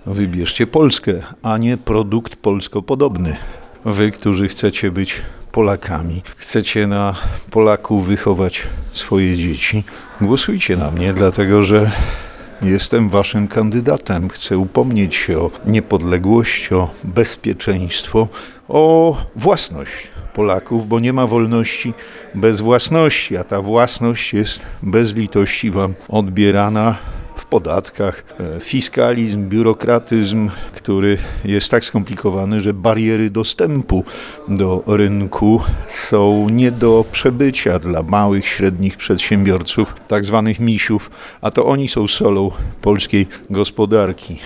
Wybierzcie Polskę, a nie produkt polskopodobny. Wy, którzy chcecie być Polakami, chcecie na Polaków wychować swoje dzieci, głosujcie na mnie, dlatego że jestem waszym kandydatem. Chcę upomnieć się o niepodległość, o bezpieczeństwo, o własność Polaków, bo nie ma wolności bez własności, a ta własność jest bez litości wam odbierana w podatkach. Fiskalizm, biurokratyzm, który jest tak skomplikowany, że bariery dostępu do rynku są nie do przebycia dla małych, średnich przedsiębiorców, tak zwanych misiów, a to oni są solą polskiej gospodarki.